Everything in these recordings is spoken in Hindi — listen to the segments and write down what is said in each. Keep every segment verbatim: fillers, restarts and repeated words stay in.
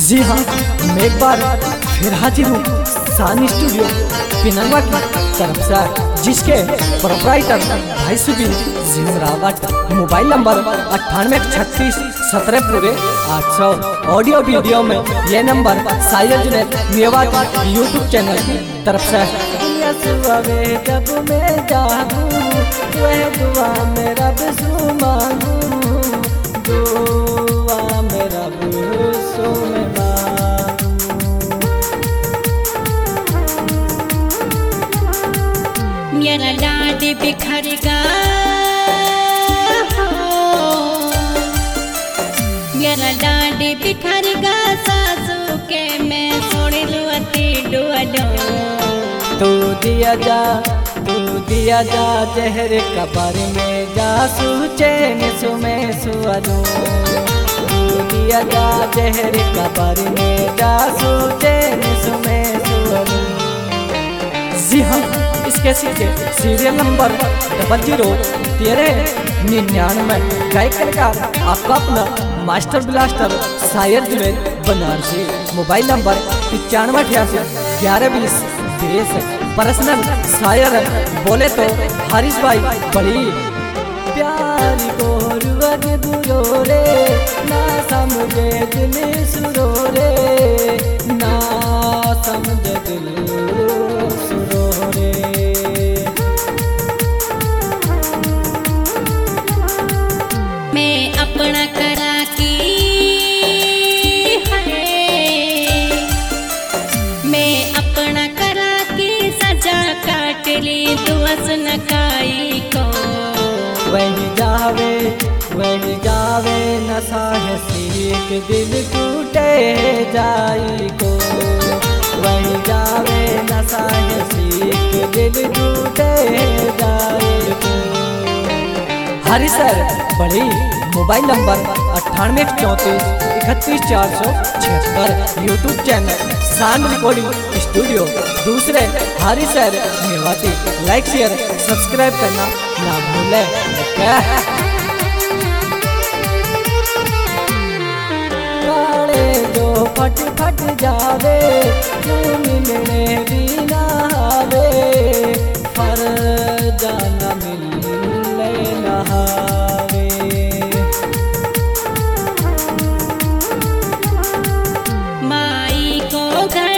जी हाँ, मैं एक बार फिर हाजिर हूँ सानी स्टूडियो पिनंगा की तरफ से, जिसके प्रोप्राइटर भाई सुबीर जिमरावत। मोबाइल नंबर अट्ठानवे छत्तीस सत्रह पूरे आठ सौ। ऑडियो वीडियो में ये नंबर सायर जुनैद मेवाती यूट्यूब चैनल की तरफ से। जब मैं जागूं वह दुआ में रब से मांगूं, दुआ में रब से मांगूं। मेरा लाड बिखर गा, मेरा लाड बिखर गा, सासू के मैं छोड़ लुअती डुअडो। तू दिया जा, तू दिया जा जहर कबर में जा, सुचैन सुमे सुअलू। तू दिया जा जहर कबर में जा, सुचैन सुमे सुअलू। जी हाँ, इसके सीधे सीरियल नंबर डबल जीरो तेरह निन्यानवे गायक कलाकार आपका अपना मास्टर ब्लास्टर सायर जुनैद बनारसी। मोबाइल नंबर पचानवे अठासी ग्यारह बीस तेईस। पर्सनल शायर बोले तो हारिस भाई बड़ी। प्यारी गोरुअग दुरोरे ना समझे दिल सुरोरे, ना समझे दिल सुरोरे। मैं अपना करा की है, मैं अपना करा काट ली दुअस न काई को। वही जावे वही जावे नशा है सीख दिल टूटे जाई को। वही जावे नशा है सीख दिल टूटे जाई को। हरी सर बड़ी। मोबाइल नंबर अट्ठानवे चौंतीस इकतीस चार सौ छिहत्तर। यूट्यूब चैनल सान रिकॉर्डिंग स्टूडियो दूसरे हारी शहर मेवाती। लाइक शेयर सब्सक्राइब करना ना भूले। काले जो फट फट जावे, तू मिलने भी ना आवे, फर जाना मिलने ना आवे। माई को घर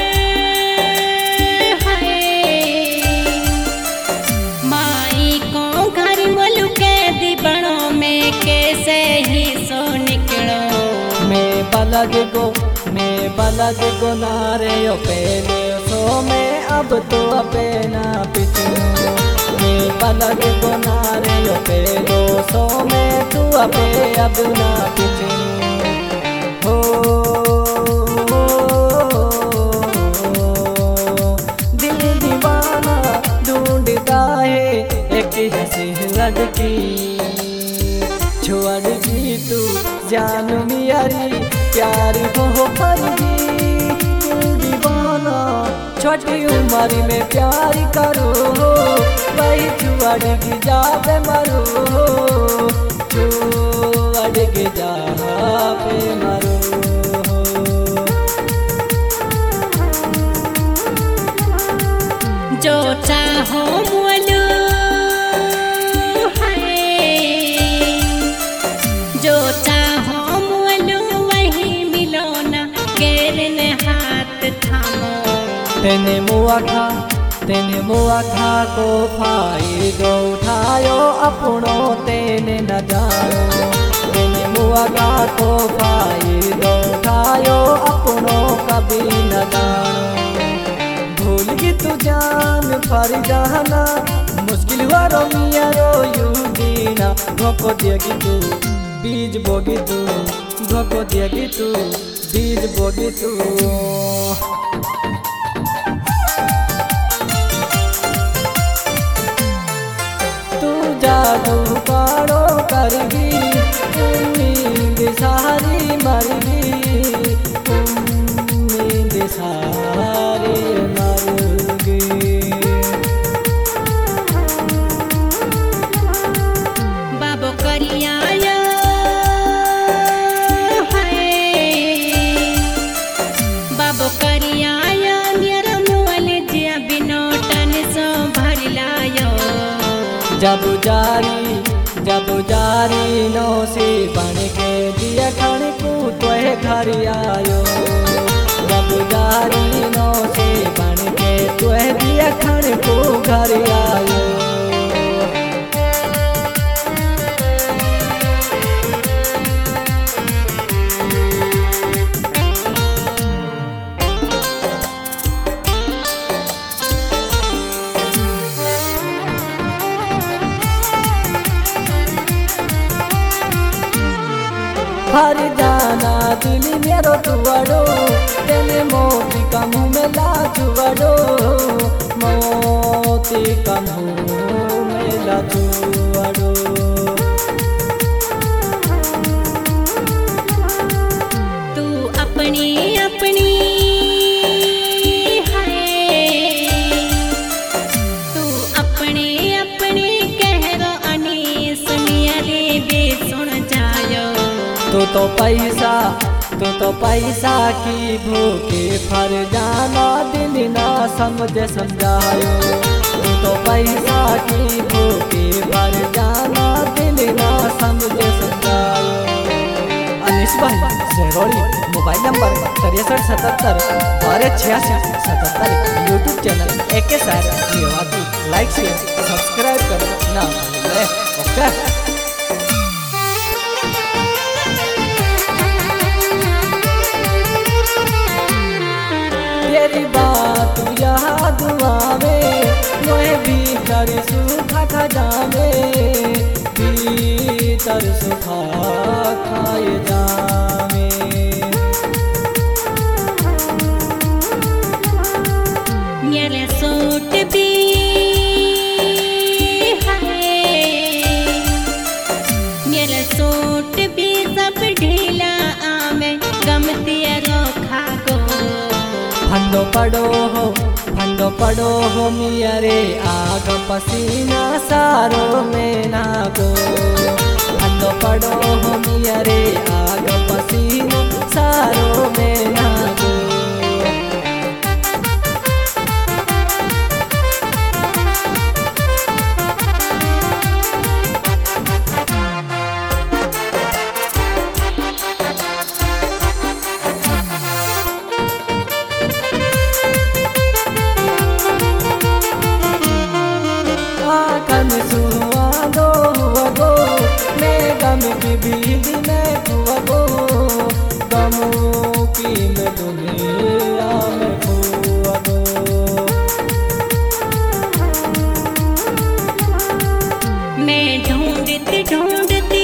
बलग गो मैं बलग गो नारे ओ पहले सो मैं अब तो अपे ना पिछू। मैं बलग गो नारे ओ पहले सो मैं तू अपे अब ना पिछू। हो दिल दीवाना ढूंढता है एक हंसी लड़की, छोड़गी तू जान मियारी प्यार हो फर्जी। दीवाना छोटी उम्र में प्यार करो, वही छुअड़गी जावे मरो, छुअड़गी जावे मरो। जो चाहो बोलो जो चाहो मोलो वही मिलो ना, केरने हाथ थामो। तेने मुआ खा तेने मुआ खा को फायदो उठायो अपनो तेने न जानो। तेने मुआ खा को फायदो उठायो अपनो कभी न जानो। भूल गई तू जान फर जाना, मुश्किल हुआ रो मिया रो यू दीना। धोखो देगी तू बीज बोगी तू, धोखो देगी तू बीज बोगी तू। तू जादू पाड़ो करगी, उम्मीद सारी मरगी, उम्मीद सारी मरगी। बाबो करिया जब जारी जब जारी नो से बन के दिया खण को तोहे घर आयो। जब जारी नो से बन के तोहे दिया खण को घर आयो। हर जाना दिल मेरो तुअड़ो तेने मोती का मुँह में ला चुअड़ो। मोती का मुँह में ला चुअड़ो। तू अपनी अपनी है, तू अपनी अपनी कह रो अनी सुनिया रे बे सुन जायो। तू तो पैसा तू तो पैसा की भूखे फर जाना दिल ना समझे समझायो। तू तो पैसा की भूखे फर जाना दिल ना समझे समझायो। अनिश भाई जहरोली मोबाइल नंबर तिरसठ सतहत्तर बारह छियासी सतहत्तर। यूट्यूब चैनल एक के साथ लाइक शेयर सब्सक्राइब करना ना भूलें। ओके। तेरी बात याद आवे मोहे भीतर सूखा खजावे। भीतर सूखा खाए जावे। मेरे सूट भी है, मेरे सूट भी सब ढीला आवे गमती रोखा को। फंडो पड़ो हो फंडो पड़ो हो मिया रे आग पसीना सारो में ना गो। फंडो पड़ो हो मिया रे आग पसीना सारो में ना गो। सुहागो हुआगो मैं गम की भीड़ में खुआगो। गमों की मैं दुनिया में खुआगो। मैं ढूंढती ढूंढती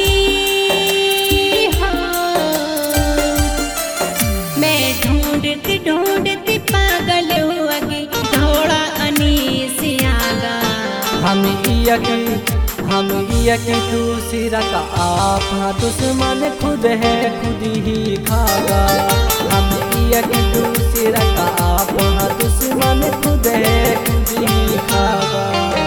हाँ, मैं ढूंढती ढूंढती पागल हुआ गई थोड़ा अनीस आगा। हम यकी हम यकी दूसरा का आप हाँ दुश्मन खुद है खुद ही खागा। हम यकी दूसरा का आप हाँ दुश्मन खुद है खुद ही खागा।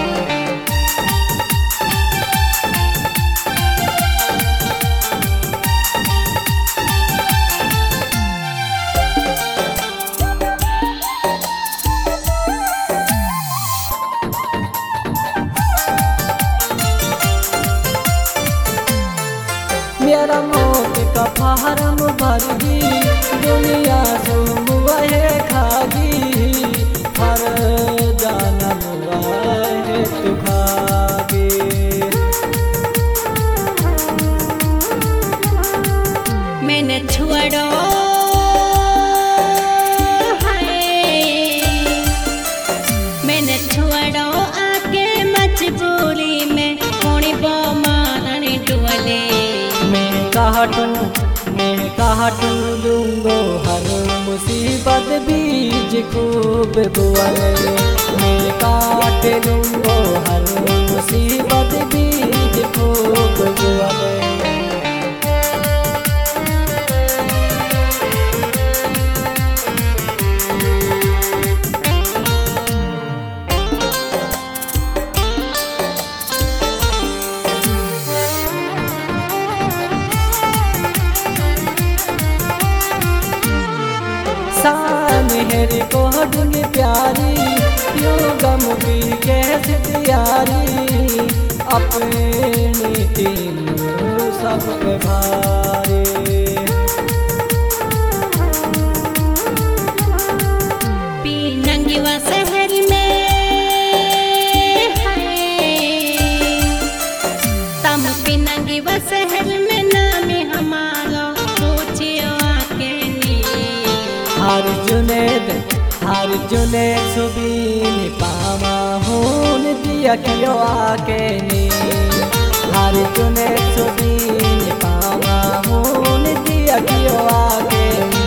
मेरा मौत का फार्म भर दी दुनिया सुम वह खागी। हर जाना है तू खागे। मैंने छुड़ो मैंने छुड़ो आके मजबूरी में कोनी बो मारने डुअले। काटू मैं काटू लूंगो हर मुसीबत बीज खूब बुआले। मैं काट लूंगो हर मुसीबत बीज खूब बुआले। मेरी को डूंगी प्यारी यूं गम की कैसे तैयारी। अपनी तीनों सब पे भारी। पीनंगीवा शहर में है तम पीनंगीवा शहर में नाम हमारा पूछियो आके नी। हर जुनेद हर जुनेद सुबीन पामा हून दिया कियो आके नी। हर जुनेद सुबीन पामा हून दिया कियो आके नी।